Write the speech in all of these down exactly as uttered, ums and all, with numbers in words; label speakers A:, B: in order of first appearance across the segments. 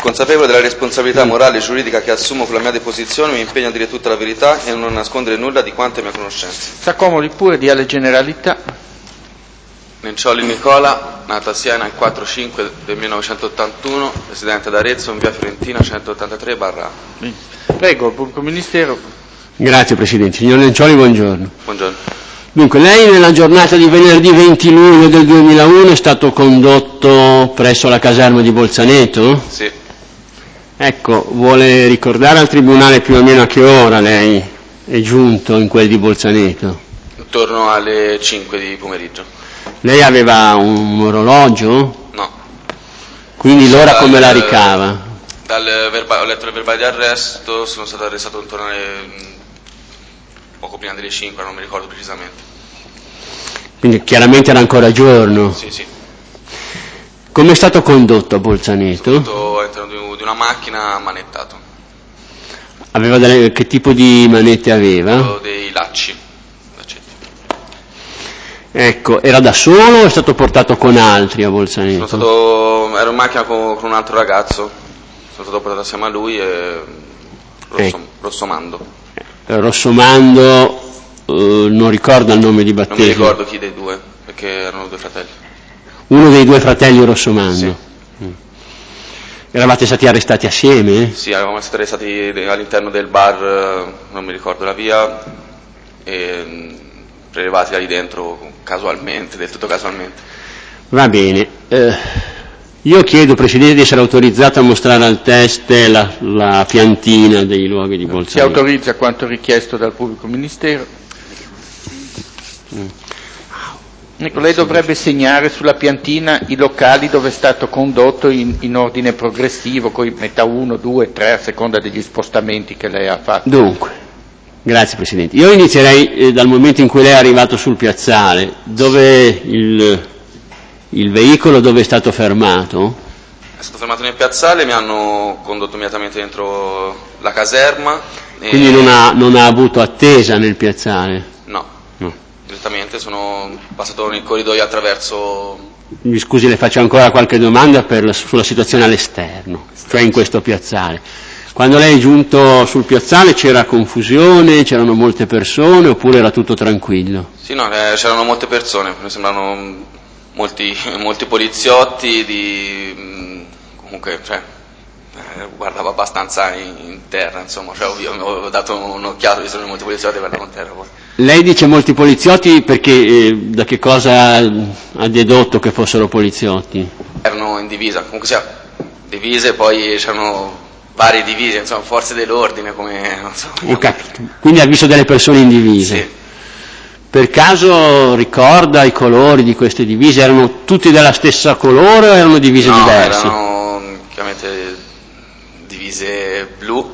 A: Consapevole della responsabilità morale e giuridica che assumo con la mia deposizione, mi impegno a dire tutta la verità e a non nascondere nulla di quanto è mia conoscenza.
B: S'accomodi pure, dia le generalità.
A: Nencioli Nicola, nato a Siena il quattro cinque del millenovecentottantuno, residente ad Arezzo, in via Fiorentina centottantatré barra A.
B: Prego, il pubblico ministero.
C: Grazie Presidente. Signor Nencioli, buongiorno.
A: Buongiorno.
C: Dunque, lei nella giornata di venerdì venti luglio del duemilauno è stato condotto presso la caserma di Bolzaneto?
A: Sì.
C: Ecco, vuole ricordare al Tribunale più o meno a che ora lei è giunto in quel di Bolzaneto?
A: Intorno alle cinque di pomeriggio.
C: Lei aveva un orologio?
A: No.
C: Quindi l'ora
A: Dal-
C: come la ricava?
A: Dal verba- ho letto il verbale di arresto, sono stato arrestato intorno alle poco prima delle cinque, non mi ricordo precisamente.
C: Quindi chiaramente era ancora giorno.
A: Sì, sì.
C: Come è stato condotto a Bolzaneto?
A: Sono stato all'interno di di una macchina manettato.
C: Aveva delle, che tipo di manette aveva?
A: Avevo dei lacci. laccetti.
C: Ecco, era da solo o è stato portato con altri a Bolzaneto?
A: Sono stato, ero in macchina con, con un altro ragazzo, sono stato portato assieme a lui e rosso,
C: Ecco.
A: Rossomando.
C: Rossomando, eh, non ricorda il nome di
A: Non
C: battesimo?
A: mi ricordo chi dei due, perché erano due fratelli.
C: Uno dei due fratelli Rossomando?
A: Sì.
C: Mm. Eravate stati arrestati assieme?
A: Sì, eravamo stati arrestati all'interno del bar, eh, non mi ricordo la via, e mh, prelevati da lì dentro casualmente, del tutto casualmente.
C: Va bene. Eh, io chiedo, Presidente, di essere autorizzato a mostrare al test la, la piantina dei luoghi di Bolzaneto.
B: Si autorizza quanto richiesto dal pubblico ministero.
C: Mm.
B: Ecco, lei dovrebbe segnare sulla piantina i locali dove è stato condotto in, in ordine progressivo, con metà uno, due, tre, a seconda degli spostamenti che lei ha fatto.
C: Dunque, grazie Presidente. Io inizierei eh, dal momento in cui lei è arrivato sul piazzale, dove il, il veicolo dove è stato fermato?
A: È stato fermato nel piazzale, mi hanno condotto immediatamente dentro la caserma. E...
C: Quindi non ha, non ha avuto attesa nel piazzale?
A: No.
C: No.
A: Direttamente sono passato nel corridoio attraverso...
C: Mi scusi, le faccio ancora qualche domanda per la, sulla situazione all'esterno, cioè in questo piazzale. Quando lei è giunto sul piazzale c'era confusione, c'erano molte persone oppure era tutto tranquillo?
A: Sì, no, eh, c'erano molte persone, mi sembrano molti, molti poliziotti, di, mh, comunque, cioè, eh, guardavo abbastanza in, in terra, insomma, cioè, ho, ho dato un'occhiata, visto che molti poliziotti guardavo in terra poi.
C: Lei dice molti poliziotti perché eh, da che cosa ha dedotto che fossero poliziotti?
A: Erano in divisa, comunque sia, divise, poi c'erano varie divise, insomma, forze dell'ordine, come, non so.
C: Ho capito. Quindi ha visto delle persone in divisa?
A: Sì.
C: Per caso ricorda i colori di queste divise? Erano tutti della stessa colore o erano divise
A: no,
C: diverse?
A: erano chiaramente divise blu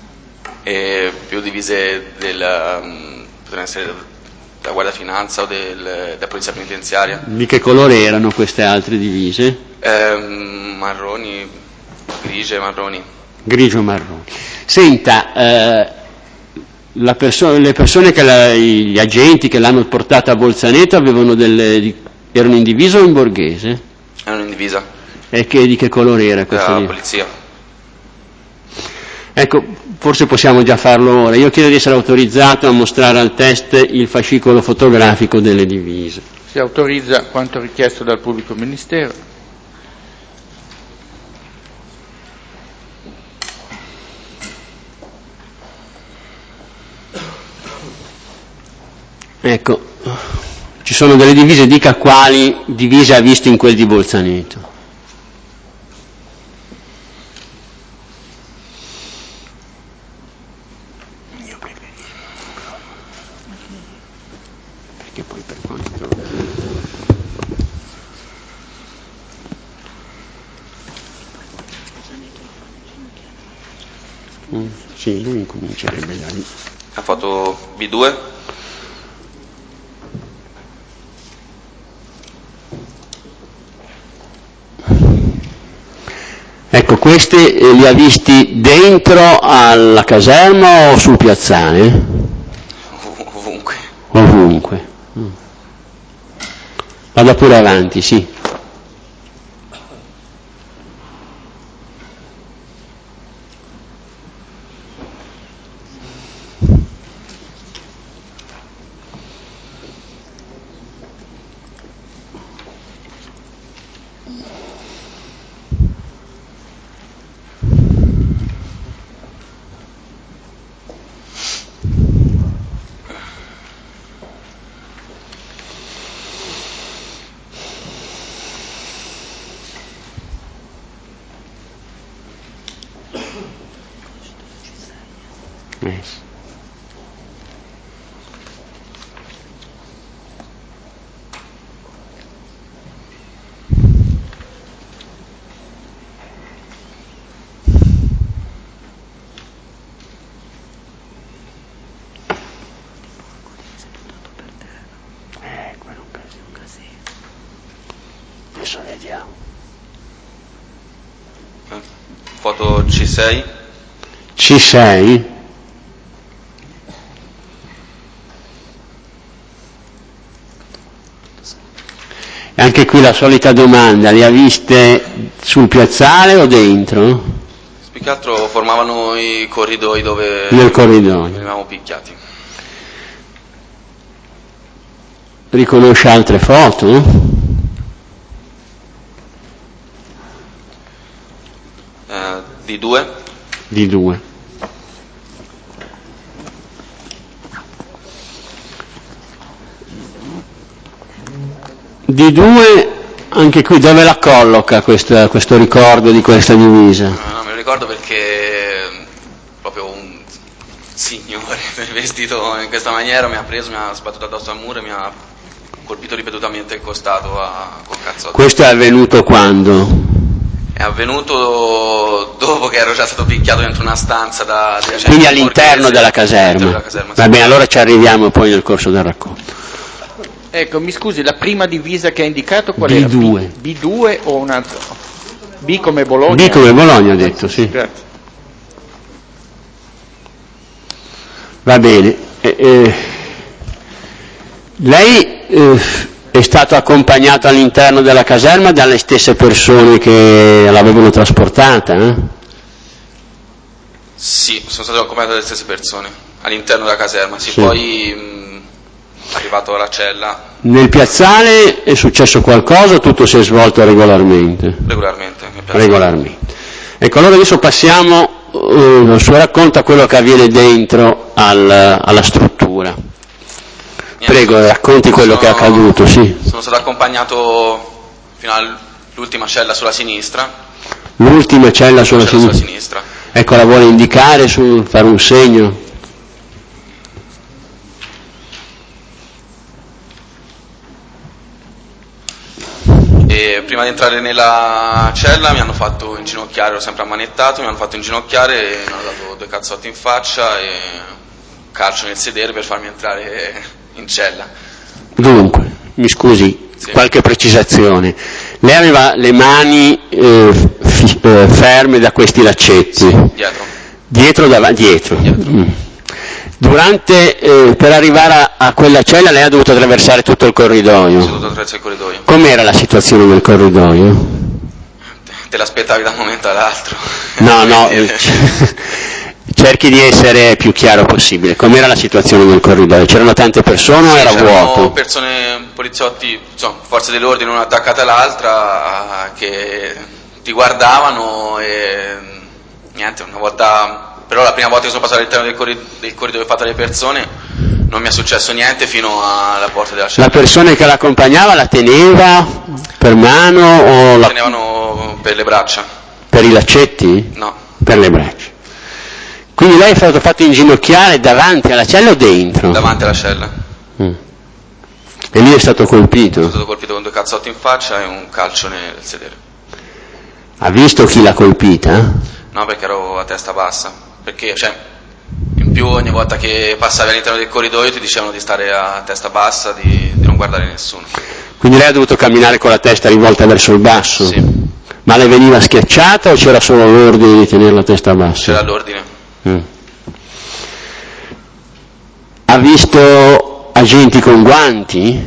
A: e più divise del, um, potrebbero essere della Guardia Finanza o del, della Polizia Penitenziaria.
C: Di che colore erano queste altre divise?
A: Eh, marroni, grigie, marroni.
C: Grigio marrone. Senta, eh, la perso- le persone che la, gli agenti che l'hanno portata a Bolzaneto avevano delle, di, erano in divisa o in borghese?
A: Erano in divisa.
C: E che, di che colore era questa
A: La
C: divisa?
A: polizia.
C: Ecco, forse possiamo già farlo ora. Io chiedo di essere autorizzato a mostrare al test il fascicolo fotografico delle divise.
B: Si autorizza quanto richiesto dal pubblico ministero.
C: Ecco, ci sono delle divise, dica quali divise ha visto in quel di Bolzaneto. Perché poi per quanto... Mm, sì, lui incomincerebbe da lì.
A: Ha fatto B due.
C: Ecco, questi eh, li ha visti dentro alla caserma o sul piazzale?
A: Ovunque.
C: Ovunque. Mm. Vada pure avanti, sì. Yes. Eh, quello è un casino. Adesso vediamo.
A: Foto C sei.
C: C sei? E anche qui la solita domanda, le ha viste sul piazzale o dentro?
A: Più che altro formavano i corridoi dove
C: Nel corridoio.
A: venivamo picchiati.
C: Riconosce altre foto?
A: Eh, di due.
C: Di due. Di due, anche qui dove la colloca questa, questo ricordo di questa divisa?
A: No, no, me lo ricordo perché proprio un signore vestito in questa maniera mi ha preso, mi ha sbattuto addosso al muro e mi ha colpito ripetutamente il costato a, col cazzotto.
C: Questo è avvenuto quando?
A: È avvenuto dopo che ero già stato picchiato dentro una stanza da...
C: Quindi all'interno della caserma?
A: Della caserma, sì.
C: Va bene, allora ci arriviamo poi nel corso del racconto.
B: Ecco, mi scusi, la prima divisa che ha indicato qual
C: B
B: era?
C: due.
B: B due o un'altra? B come Bologna?
C: B come Bologna, ha detto, sì.
B: Grazie.
C: Va bene. Eh, eh, lei eh, è stato accompagnato all'interno della caserma dalle stesse persone che l'avevano trasportata? Eh?
A: Sì, sono stato accompagnato dalle stesse persone all'interno della caserma, sì,
C: Sì.
A: Poi mh, arrivato alla cella...
C: Nel piazzale è successo qualcosa o tutto si è svolto regolarmente?
A: Regolarmente. Nel piazzale.
C: Regolarmente. Ecco, allora adesso passiamo uh, al suo racconto a quello che avviene dentro al, alla struttura.
A: Niente,
C: Prego, racconti quello
A: sono,
C: che è accaduto, sì.
A: Sono stato accompagnato fino all'ultima cella sulla sinistra.
C: L'ultima cella sulla,
A: cella
C: sinistra.
A: sulla sinistra.
C: Ecco, la vuole indicare, su, fare un segno?
A: E prima di entrare nella cella mi hanno fatto inginocchiare, ero sempre ammanettato, mi hanno fatto inginocchiare e mi hanno dato due cazzotti in faccia e un calcio nel sedere per farmi entrare in cella.
C: Dunque, mi scusi,
A: Sì.
C: Qualche precisazione. Lei aveva le mani eh, fi, eh, ferme da questi laccetti?
A: Sì, dietro.
C: Dietro, davanti, dietro.
A: dietro.
C: Mm. Durante, eh, per arrivare a, a quella cella lei ha dovuto attraversare tutto il corridoio?
A: Ho dovuto attraversare il corridoio.
C: Com'era la situazione del corridoio?
A: Te l'aspettavi da un momento all'altro.
C: No, no, cerchi di essere più chiaro possibile. Com'era la situazione del corridoio? C'erano tante persone
A: sì,
C: o era
A: c'erano
C: vuoto?
A: persone, poliziotti, insomma, forze dell'ordine una attaccata all'altra che ti guardavano e niente, una volta... Però la prima volta che sono passato all'interno del, corrid- del corridoio fatto alle persone non mi è successo niente fino alla porta della cella.
C: La persona che l'accompagnava la teneva per mano o
A: La
C: la
A: tenevano per le braccia?
C: per i laccetti?
A: No.
C: Per le braccia. Quindi lei è stato fatto inginocchiare davanti alla cella o dentro?
A: Davanti alla cella.
C: Mm. E lì è stato colpito?
A: Sono stato colpito con due cazzotti in faccia e un calcio nel sedere.
C: Ha visto chi l'ha colpita?
A: No, perché ero a testa bassa. Perché, cioè, in più ogni volta che passavi all'interno del corridoio ti dicevano di stare a testa bassa, di, di non guardare nessuno.
C: Quindi lei ha dovuto camminare con la testa rivolta verso il basso?
A: Sì.
C: Ma le veniva schiacciata o c'era solo l'ordine di tenere la testa bassa?
A: C'era l'ordine.
C: Mm. Ha visto agenti con guanti?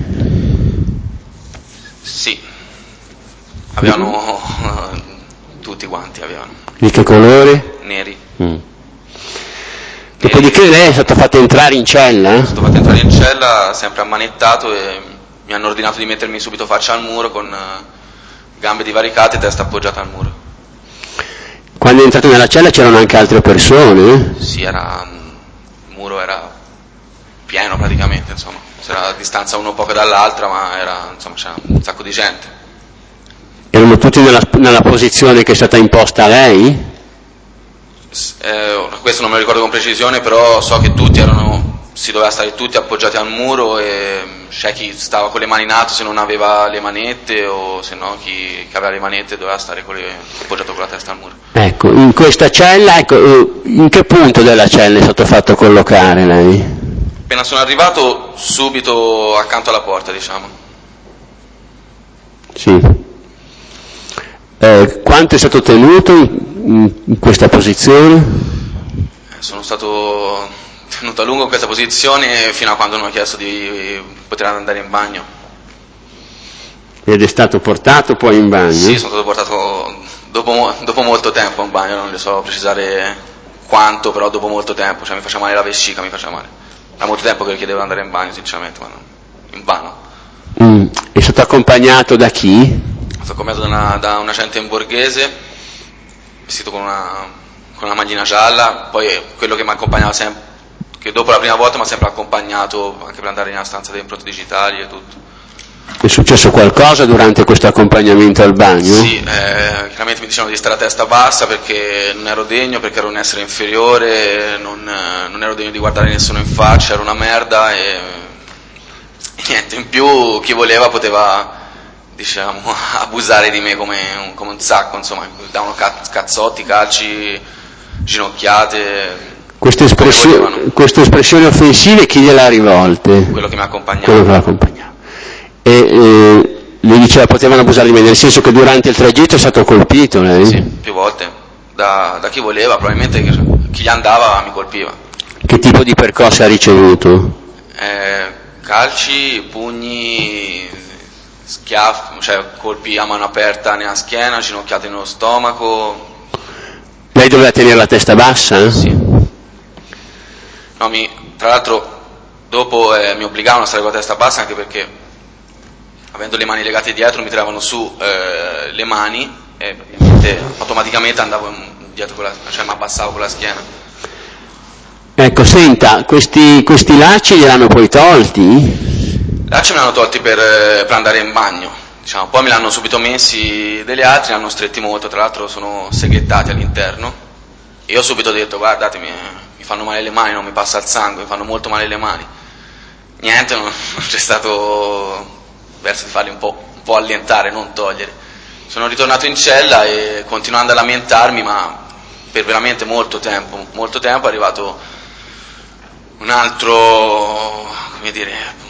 A: Sì. Avevano tutti quanti, avevano.
C: Di che colore?
A: Neri.
C: Mm. Dopodiché lei è stato fatto entrare in cella?
A: Sono stato fatto entrare in cella, sempre ammanettato, e mi hanno ordinato di mettermi subito faccia al muro con gambe divaricate, testa appoggiata al muro.
C: Quando è entrato nella cella c'erano anche altre persone?
A: Sì, era, il muro era pieno praticamente, insomma, c'era a distanza uno poco dall'altra, ma era, insomma, c'era un sacco di gente.
C: Erano tutti nella, nella posizione che è stata imposta a lei?
A: Eh, questo non me lo ricordo con precisione, però so che tutti erano, si doveva stare tutti appoggiati al muro e c'è chi stava con le mani in alto se non aveva le manette, o se no chi, chi aveva le manette doveva stare con le, appoggiato con la testa al muro.
C: Ecco, in questa cella, ecco, in che punto della cella è stato fatto collocare lei?
A: Appena sono arrivato, subito accanto alla porta, diciamo.
C: Sì. Eh, quanto è stato tenuto in, in questa posizione?
A: Sono stato tenuto a lungo in questa posizione fino a quando non ho chiesto di poter andare in bagno.
C: Ed è stato portato poi in bagno?
A: Sì, sono stato portato dopo, dopo molto tempo in bagno, non le so precisare quanto, però dopo molto tempo, cioè mi faceva male la vescica, mi faceva male. Da molto tempo che chiedevo di andare in bagno, sinceramente, ma non, in vano.
C: Mm. È stato accompagnato da chi?
A: Sono stato accompagnato da, una, da un agente in borghese, vestito con una, con una maglina gialla, poi quello che mi accompagnava sempre, che dopo la prima volta mi ha sempre accompagnato anche per andare nella stanza delle impronte digitali e tutto.
C: È successo qualcosa durante questo accompagnamento al bagno?
A: Sì, eh, chiaramente mi dicevano di stare a testa bassa perché non ero degno, perché ero un essere inferiore, non, non ero degno di guardare nessuno in faccia, ero una merda e, e niente, in più chi voleva poteva, diciamo, abusare di me come un, come un sacco, insomma, davano cazzotti, calci, ginocchiate.
C: Queste espressioni, queste espressioni offensive chi gliele ha rivolte?
A: Quello che mi accompagnava.
C: Quello che mi accompagnava. E eh, le diceva potevano abusare di me, nel senso che durante il tragitto è stato colpito lei?
A: Sì, più volte, da, da chi voleva, probabilmente chi gli andava mi colpiva.
C: Che tipo di percosse ha ricevuto?
A: Eh, calci, pugni, schiaffi, cioè colpi a mano aperta nella schiena, ginocchiate nello stomaco.
C: Lei doveva tenere la testa bassa?
A: Sì. No, mi, tra l'altro dopo eh, mi obbligavano a stare con la testa bassa anche perché avendo le mani legate dietro mi tiravano su eh, le mani e praticamente automaticamente andavo dietro con la, cioè mi abbassavo con la schiena.
C: Ecco, senta, questi, questi lacci li hanno poi tolti?
A: I lacci me li hanno tolti per, per andare in bagno, diciamo. Poi me li hanno subito messi degli altri, li hanno stretti molto, tra l'altro sono seghettati all'interno. E io ho subito detto, guardate, mi, mi fanno male le mani, non mi passa il sangue, mi fanno molto male le mani. Niente, non, non c'è stato verso di farli un po', un po' allentare, non togliere. Sono ritornato in cella e continuando a lamentarmi, ma per veramente molto tempo, molto tempo è arrivato un altro, come dire,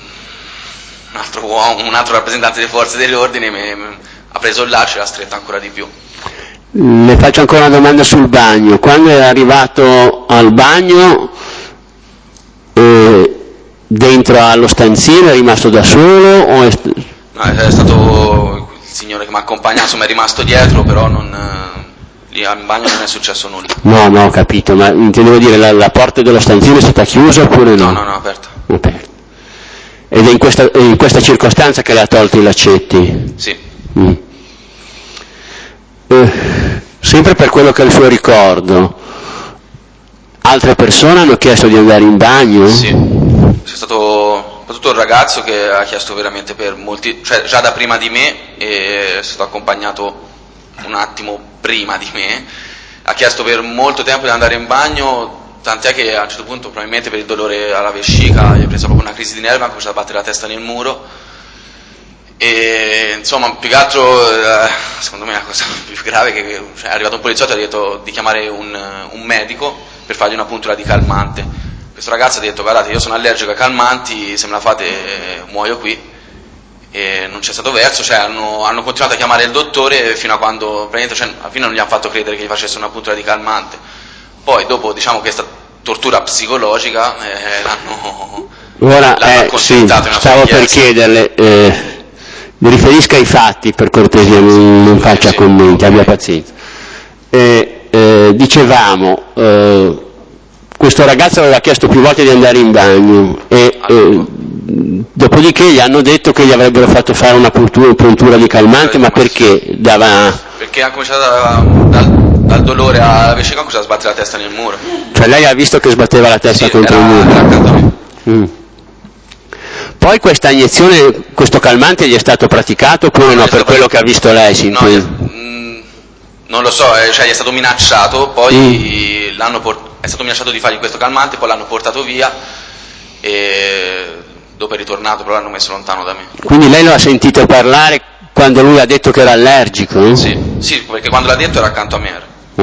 A: un altro uomo, un altro rappresentante delle forze dell'ordine, mi, mi, ha preso il laccio e l'ha stretto ancora di più.
C: Le faccio ancora una domanda sul bagno. Quando è arrivato al bagno, eh, dentro allo stanzino è rimasto da solo o è...
A: No, è stato il signore che mi ha accompagnato, insomma è rimasto dietro, però non, lì in bagno non è successo nulla.
C: No, no, ho capito, ma intendevo dire la, la porta dello stanzino è stata chiusa oppure no?
A: No, no, no, aperta.
C: Aperta. Ed è in questa, è in questa circostanza che le ha tolto i laccetti?
A: Sì.
C: Mm. Eh, sempre per quello che è il suo ricordo, altre persone hanno chiesto di andare in bagno?
A: Sì, c'è stato soprattutto il ragazzo che ha chiesto veramente per molti, cioè già da prima di me, e è stato accompagnato un attimo prima di me, ha chiesto per molto tempo di andare in bagno, tant'è che a un certo punto probabilmente per il dolore alla vescica gli è presa proprio una crisi di nervi, ha cominciato a battere la testa nel muro e insomma più che altro eh, secondo me la cosa più grave è che cioè, è arrivato un poliziotto e ha detto di chiamare un, un medico per fargli una puntura di calmante. Questo ragazzo ha detto guardate io sono allergico ai calmanti, se me la fate eh, muoio qui, e non c'è stato verso, cioè hanno, hanno continuato a chiamare il dottore fino a quando praticamente, cioè, alla fine non gli hanno fatto credere che gli facesse una puntura di calmante. Poi dopo diciamo questa tortura psicologica eh, l'hanno,
C: Ora,
A: l'hanno
C: eh,
A: accontentato.
C: Sì, stavo per chiederle, eh, mi riferisca ai fatti per cortesia, non, non faccia
A: sì,
C: commenti,
A: okay.
C: Abbia pazienza. Eh, eh, dicevamo, eh, questo ragazzo aveva chiesto più volte di andare in bagno e eh, dopodiché gli hanno detto che gli avrebbero fatto fare una puntura, puntura di calmante, ma perché dava...
A: Perché ha cominciato a, dal, dal dolore alla vescica, ha cominciato a sbattere la testa nel muro.
C: Cioè lei ha visto che sbatteva la testa
A: sì,
C: contro
A: era,
C: il muro?
A: Era accanto a me.
C: Mm. Poi questa iniezione, questo calmante gli è stato praticato oppure no, no per quello che ha visto lei? Si
A: no, gli, mh, non lo so, eh, cioè gli è stato minacciato, poi mm. l'hanno port- è stato minacciato di fargli questo calmante, poi l'hanno portato via e dopo è ritornato, però l'hanno messo lontano da me.
C: Quindi lei lo ha sentito parlare quando lui ha detto che era allergico?
A: Sì, sì, perché quando l'ha detto era accanto a me.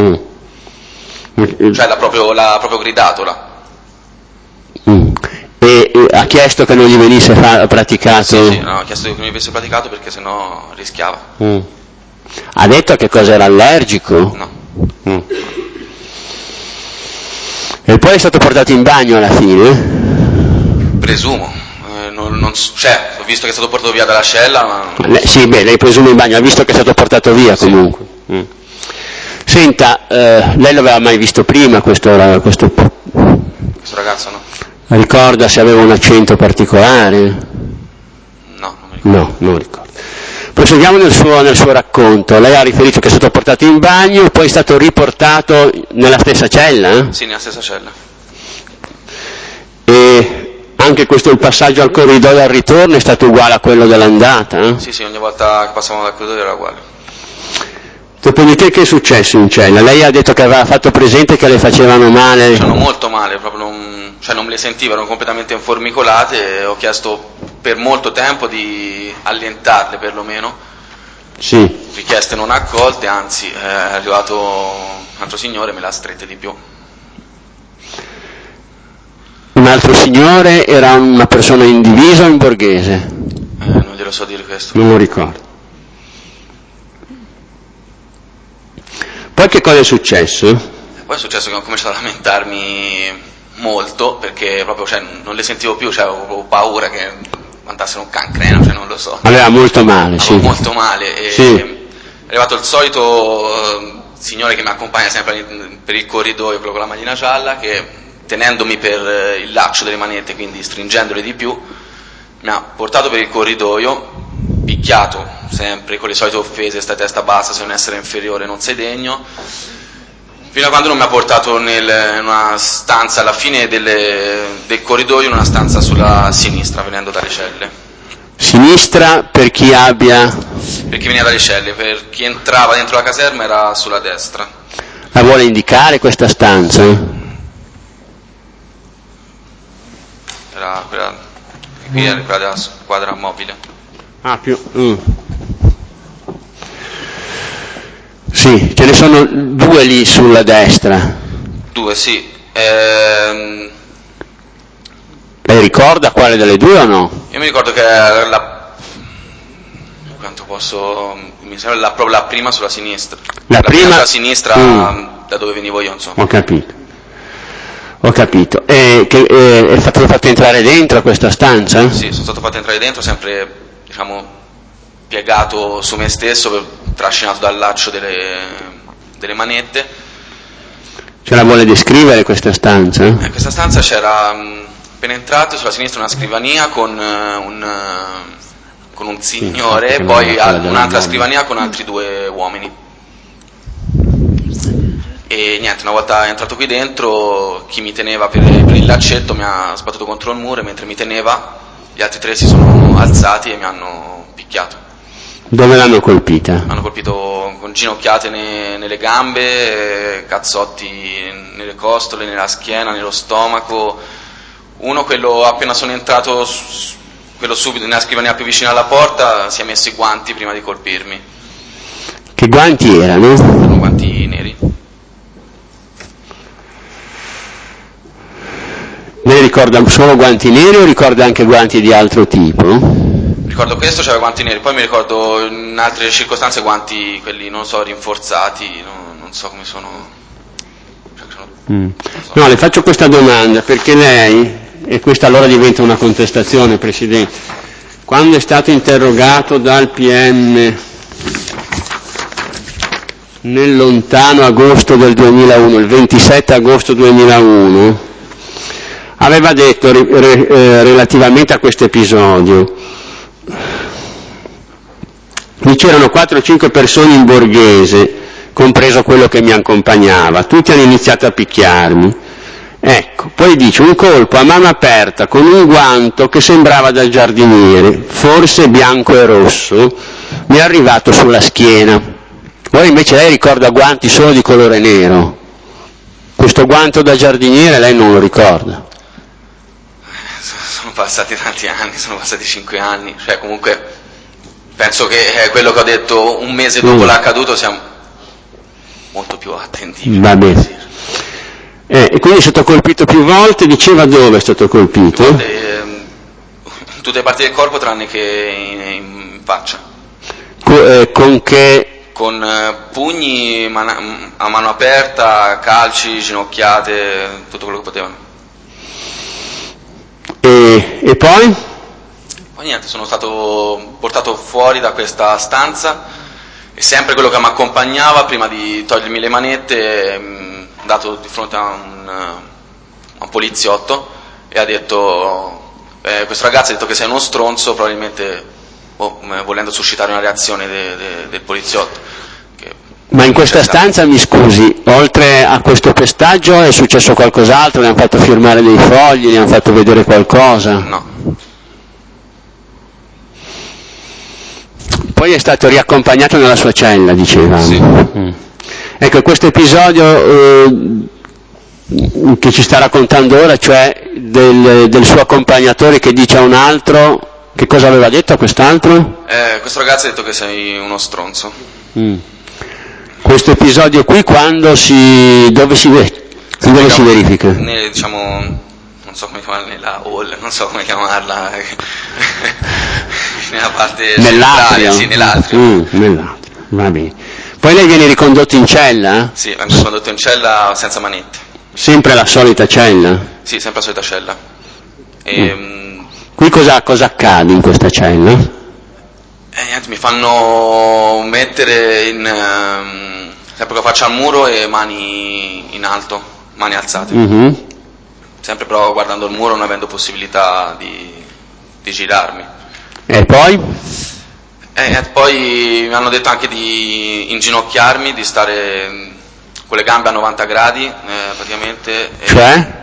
C: Mm.
A: Cioè l'ha proprio, l'ha proprio gridato là.
C: Mm. E, e ha chiesto che non gli venisse fa- praticato?
A: Sì, sì, no, ha chiesto che non gli venisse praticato perché sennò rischiava.
C: Mm. Ha detto a che cosa era allergico?
A: No.
C: Mm. E poi è stato portato in bagno alla fine?
A: Presumo. Eh, non, non, cioè, ho visto che è stato portato via dalla cella, ma...
C: Le, sì, beh, lei presume in bagno, ha visto che è stato portato via sì. comunque. Mm. Senta, eh, lei l'aveva mai visto prima questo, questo...
A: questo ragazzo, no?
C: Ricorda se aveva un accento particolare?
A: No, non mi ricordo.
C: No, non ricordo. Proseguiamo nel suo, nel suo racconto. Lei ha riferito che è stato portato in bagno, poi è stato riportato nella stessa cella?
A: Sì, nella stessa cella.
C: E anche questo il passaggio al corridoio al ritorno è stato uguale a quello dell'andata? Eh?
A: Sì, sì, ogni volta che passavamo dal corridoio era uguale.
C: Dopodiché che è successo in cella? Lei ha detto che aveva fatto presente che le facevano male?
A: Facevano molto male, proprio non, cioè non me le sentivo, erano completamente informicolate e ho chiesto per molto tempo di allentarle perlomeno.
C: Sì.
A: Richieste non accolte, anzi è arrivato un altro signore e me l'ha strette di più.
C: Un altro signore era una persona in divisa o in borghese?
A: Eh, non glielo so dire questo.
C: Non lo ricordo. Poi che cosa è successo?
A: Poi è successo che ho cominciato a lamentarmi molto perché proprio cioè, non le sentivo più, cioè, avevo paura che mandassero un cancreno, cioè non lo so.
C: Aveva molto male,
A: avevo
C: sì.
A: molto male e
C: sì.
A: È arrivato il solito uh, signore che mi accompagna sempre per il corridoio, quello con la maglina gialla, che tenendomi per il laccio delle manette, quindi stringendole di più, mi ha portato per il corridoio, picchiato sempre con le solite offese, stai testa bassa, sei un essere inferiore, non sei degno, fino a quando non mi ha portato nel, in una stanza alla fine delle, del corridoio, in una stanza sulla sinistra, venendo dalle celle.
C: Sinistra per chi abbia...
A: Per chi veniva dalle celle, per chi entrava dentro la caserma era sulla destra.
C: La vuole indicare questa stanza?
A: Era quella, qui era quella della squadra mobile.
C: Ah, più... Mm. Sì, ce ne sono due lì sulla destra.
A: Due, sì. Ehm...
C: Lei ricorda quale delle due o no?
A: Io mi ricordo che era la... quanto posso... mi sembra la, proprio la prima sulla sinistra.
C: La,
A: la
C: prima...
A: prima sulla sinistra mm. da dove venivo io, insomma.
C: Ho capito. Ho capito. E che eh, è stato fatto entrare dentro questa stanza?
A: Sì, sono stato fatto entrare dentro, sempre, diciamo, piegato su me stesso, trascinato dal laccio delle, delle manette.
C: Ce la vuole descrivere questa stanza?
A: In questa stanza c'era, mh, appena entrato, sulla sinistra una scrivania con, uh, un, uh, con un signore, sì, poi al, un'altra scrivania con altri due uomini. E niente, una volta entrato qui dentro, chi mi teneva per, per il laccetto mi ha sbattuto contro il muro e mentre mi teneva gli altri tre si sono alzati e mi hanno picchiato.
C: Dove l'hanno colpita?
A: Mi hanno colpito con ginocchiate ne, nelle gambe, cazzotti nelle costole, nella schiena, nello stomaco. Uno, quello appena sono entrato, quello subito nella scrivania più vicina alla porta, si è messo i guanti prima di colpirmi.
C: Che guanti erano?
A: Erano guanti neri.
C: Lei ricorda solo guanti neri o ricorda anche guanti di altro tipo?
A: Ricordo questo, c'era guanti neri, poi mi ricordo in altre circostanze guanti, quelli, non so, rinforzati, no, non so come sono... Cioè, sono
C: mm.
A: non so.
C: No, le faccio questa domanda, perché lei, e questa allora diventa una contestazione, Presidente, quando è stato interrogato dal P M nel lontano agosto del duemilauno, il ventisette agosto duemilauno, aveva detto re, re, eh, relativamente a questo episodio: mi c'erano quattro o cinque persone in borghese, compreso quello che mi accompagnava, tutti hanno iniziato a picchiarmi. Ecco, poi dice: un colpo a mano aperta con un guanto che sembrava da giardiniere, forse bianco e rosso, mi è arrivato sulla schiena. Ora invece lei ricorda guanti solo di colore nero. Questo guanto da giardiniere lei non lo ricorda?
A: Sono passati tanti anni, sono passati cinque anni, cioè comunque penso che quello che ho detto un mese dopo mm. l'accaduto sia molto più attendibile.
C: Va bene. Eh, e quindi è stato colpito più volte, diceva dove è stato colpito?
A: Più volte, eh, in tutte le parti del corpo tranne che in, in faccia.
C: Co- eh, con che?
A: Con eh, pugni man- a mano aperta, calci, ginocchiate, tutto quello che potevano.
C: E, e poi?
A: Poi niente, sono stato portato fuori da questa stanza e sempre quello che mi accompagnava, prima di togliermi le manette, mh, dato di fronte a un, a un poliziotto e ha detto: eh, questo ragazzo ha detto che sei uno stronzo, probabilmente oh, volendo suscitare una reazione de, de, del poliziotto. Che
C: Ma in questa stanza, mi scusi, oltre a questo pestaggio è successo qualcos'altro? Ne hanno fatto firmare dei fogli, ne hanno fatto vedere qualcosa?
A: No.
C: Poi è stato riaccompagnato nella sua cella, dicevamo.
A: Sì.
C: Mm. Ecco, questo episodio eh, che ci sta raccontando ora, cioè del, del suo accompagnatore che dice a un altro, che cosa aveva detto a quest'altro?
A: Eh, questo ragazzo ha detto che sei uno stronzo.
C: Mm. Questo episodio qui quando si, dove si, si, dove si verifica?
A: Ne, diciamo, non so come chiamarla, nella hall, non so come chiamarla, nella parte
C: nell'atrio.
A: Sì, nell'atrio.
C: Mm, nell'atrio, va bene. Poi lei viene ricondotto in cella?
A: Sì, vengo ricondotto in cella senza manette.
C: Sempre la solita cella?
A: Sì, sempre la solita cella. E,
C: mm. Qui cosa, cosa accade in questa cella?
A: Eh, niente, mi fanno mettere in, um, sempre con la faccia al muro e mani in alto, mani alzate.
C: Mm-hmm.
A: Sempre però guardando il muro, non avendo possibilità di, di girarmi.
C: E poi?
A: E poi mi hanno detto anche di inginocchiarmi, di stare con le gambe a novanta gradi, eh, praticamente.
C: Cioè?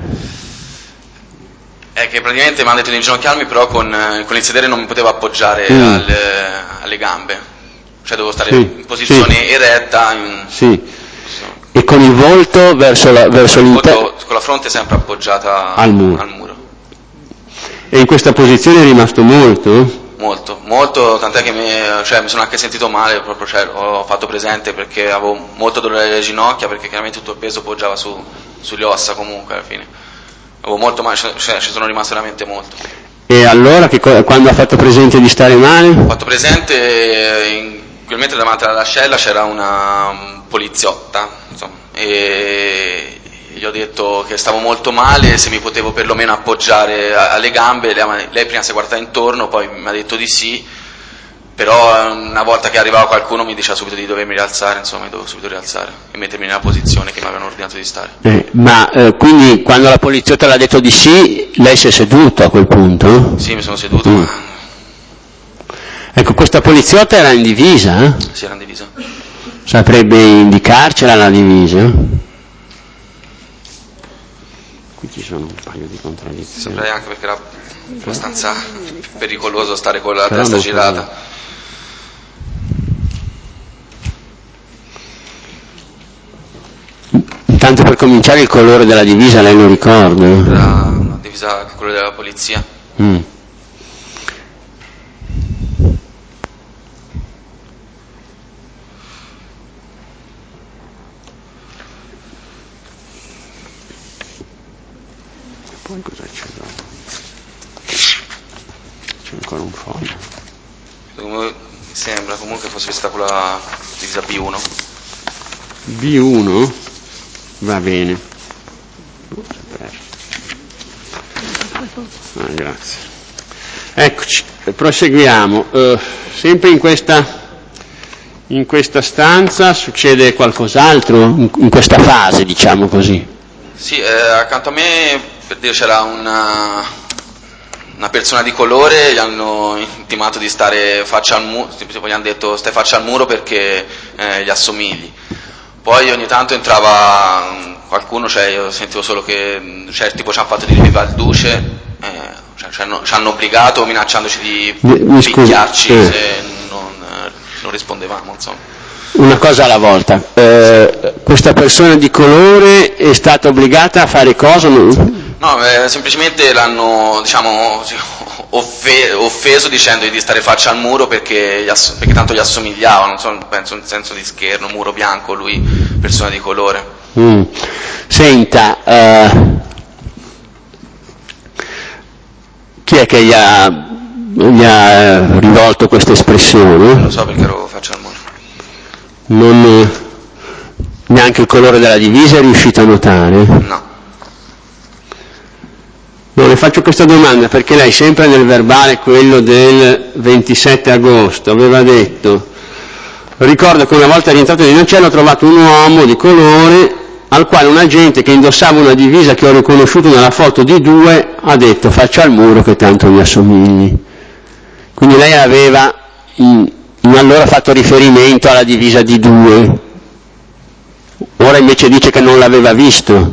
A: È che praticamente mi hanno detto di inginocchiarmi, però con, con il sedere non mi potevo appoggiare mm. alle, alle gambe. Cioè dovevo stare sì, in posizione sì. eretta. In...
C: Sì. E con il volto verso, la, verso l'interno?
A: Con la fronte sempre appoggiata
C: al muro.
A: al muro.
C: E in questa posizione è rimasto molto?
A: Molto, molto, tant'è che mi, cioè, mi sono anche sentito male, proprio, cioè, ho fatto presente perché avevo molto dolore alle ginocchia, perché chiaramente tutto il peso poggiava su, sulle ossa comunque alla fine. Avevo molto male, cioè ci sono rimasto veramente molto.
C: E allora che, quando ha fatto presente di stare male?
A: Ho fatto presente, in quel mentre davanti alla scella c'era una um, poliziotta, insomma, e gli ho detto che stavo molto male, se mi potevo perlomeno appoggiare alle gambe. Lei, lei prima si è guardata intorno, poi mi ha detto di sì, però una volta che arrivava qualcuno mi diceva subito di dovermi rialzare, insomma mi dovevo subito rialzare e mettermi nella posizione che mi avevano ordinato di stare.
C: Eh, ma eh, quindi quando la poliziotta l'ha detto di sì, lei si è seduto a quel punto?
A: Sì, mi sono seduto.
C: Mm.
A: Ma...
C: Ecco, questa poliziotta era in divisa? Eh?
A: Sì, era in divisa.
C: Saprebbe indicarcela la divisa? Qui ci sono un paio di contraddizioni.
A: Saprei anche perché era abbastanza pericoloso stare con la
C: Però
A: testa girata.
C: Intanto per cominciare il colore della divisa lei lo ricorda?
A: Era una divisa che quello della polizia.
C: Mm. Poi cosa c'è dopo? C'è ancora un foglio.
A: Come mi sembra comunque fosse stata quella divisa B uno.
C: B uno? Va bene. Ah, grazie. Eccoci, proseguiamo. Uh, sempre in questa, In questa stanza succede qualcos'altro, in, in questa fase, diciamo così?
A: Sì, eh, accanto a me, per dire, c'era una, una persona di colore, gli hanno intimato di stare faccia al muro, tipo gli hanno detto stai faccia al muro perché eh, gli assomigli. Poi ogni tanto entrava qualcuno, cioè io sentivo solo che cioè, tipo ci hanno fatto dire viva il duce, eh, cioè, ci, hanno, ci hanno obbligato minacciandoci di
C: Mi
A: picchiarci
C: eh.
A: se non, eh, non rispondevamo, insomma.
C: Una cosa alla volta, eh, questa persona di colore è stata obbligata a fare cosa?
A: No, eh, semplicemente l'hanno, diciamo, offe- offeso dicendogli di stare faccia al muro perché, gli ass- perché tanto gli assomigliava, non so, penso in senso di scherno, muro bianco, lui persona di colore.
C: Mm. Senta, eh, chi è che gli ha, gli ha rivolto questa espressione?
A: Non lo so perché ero faccia al muro.
C: Non, neanche il colore della divisa è riuscito a notare?
A: No.
C: No, le faccio questa domanda perché lei sempre nel verbale, quello del ventisette agosto, aveva detto, ricordo che una volta rientrato di Nocella ho trovato un uomo di colore al quale un agente che indossava una divisa che ho riconosciuto nella foto di due ha detto faccia al muro che tanto gli assomigli. Quindi lei aveva in, in allora fatto riferimento alla divisa di due, ora invece dice che non l'aveva visto.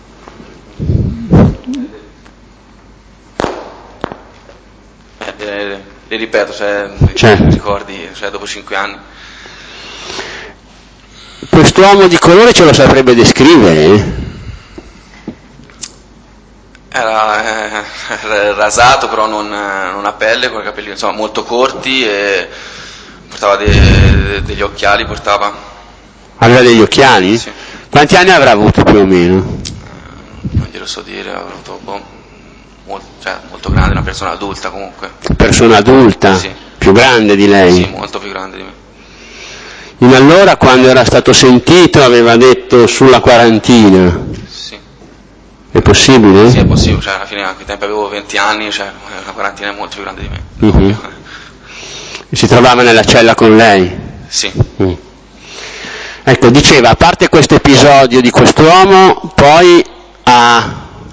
A: Eh, le ripeto, cioè,
C: Certo.
A: ricordi, cioè, dopo cinque anni.
C: Quest'uomo di colore ce lo saprebbe descrivere?
A: Era, era rasato, però non, non a pelle, con i capelli insomma, molto corti e portava de, degli occhiali, portava.
C: Aveva degli occhiali?
A: Sì.
C: Quanti anni avrà avuto più o meno?
A: Non glielo so dire, avrà avuto boh, molto, cioè, molto grande, una persona adulta comunque.
C: Persona adulta?
A: Sì.
C: Più grande di lei?
A: Sì, molto più grande di me.
C: In allora, quando era stato sentito, aveva detto sulla quarantina.
A: Sì.
C: È possibile?
A: Sì, è possibile, cioè alla fine a quei tempi avevo venti anni, cioè una quarantina è molto più grande di me.
C: Uh-huh. E si trovava nella cella con lei?
A: Sì.
C: Mm. Ecco, diceva, a parte questo episodio di quest'uomo, poi ha...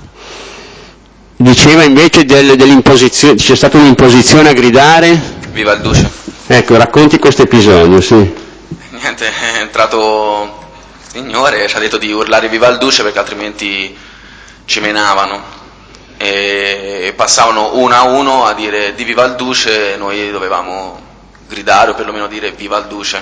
C: diceva invece del, dell'imposizione, c'è stata un'imposizione a gridare?
A: Viva il duce.
C: Ecco, racconti questo episodio, sì.
A: Niente, è entrato il signore e ci ha detto di urlare viva il duce perché altrimenti ci menavano e passavano uno a uno a dire di viva il duce e noi dovevamo gridare o perlomeno dire viva il duce.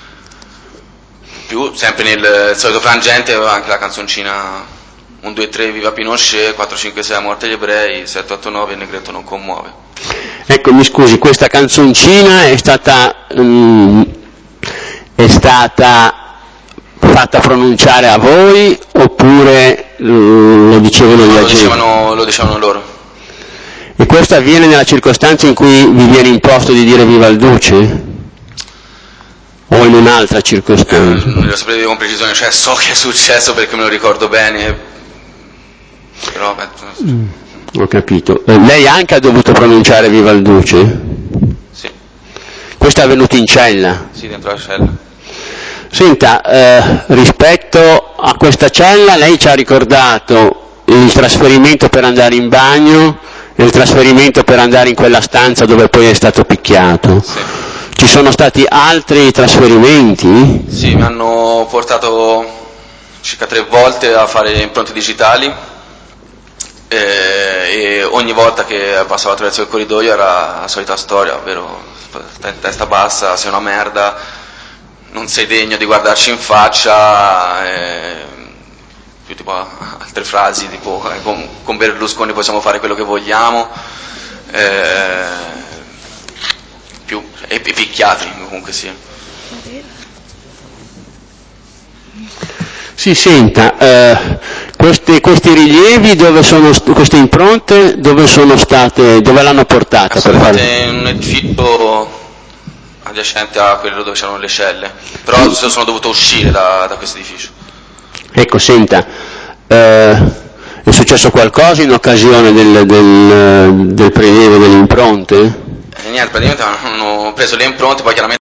A: Più, sempre nel solito frangente aveva anche la canzoncina uno, due, tre viva Pinochet, quattro, cinque, sei a morte gli ebrei, sette, otto, nove il negretto non commuove.
C: Ecco, mi scusi, questa canzoncina è stata, um, è stata fatta pronunciare a voi oppure uh, lo dicevano
A: no,
C: gli
A: lo
C: agenti?
A: dicevano, lo dicevano loro.
C: E questo avviene nella circostanza in cui vi viene imposto di dire viva il duce? O in un'altra circostanza?
A: Eh, non lo saprei dire con precisione, cioè so che è successo perché me lo ricordo bene, però... Beh,
C: mm, ho capito. Eh, lei anche ha dovuto pronunciare viva il duce?
A: sì.
C: Questo è avvenuto in cella?
A: Sì, dentro la cella.
C: Senta, eh, rispetto a questa cella lei ci ha ricordato il trasferimento per andare in bagno e il trasferimento per andare in quella stanza dove poi è stato picchiato.
A: Sì.
C: Ci sono stati altri trasferimenti?
A: Sì, mi hanno portato circa tre volte a fare impronte digitali e, e ogni volta che passavo attraverso il corridoio era la solita storia, ovvero testa bassa, sei una merda, non sei degno di guardarci in faccia, e più tipo altre frasi tipo eh, con, con Berlusconi possiamo fare quello che vogliamo, eh, più, e, e picchiati comunque sia.
C: Sì, senta, eh, questi, questi rilievi dove sono, queste impronte dove sono state, dove l'hanno portata?
A: Sono
C: per
A: fatte
C: fare...
A: in un edificio adiacente a quello dove c'erano le celle, però sono dovuto uscire da, da questo edificio.
C: Ecco, senta, eh, è successo qualcosa in occasione del, del, del prelievo delle impronte?
A: E niente, praticamente hanno preso le impronte, poi chiaramente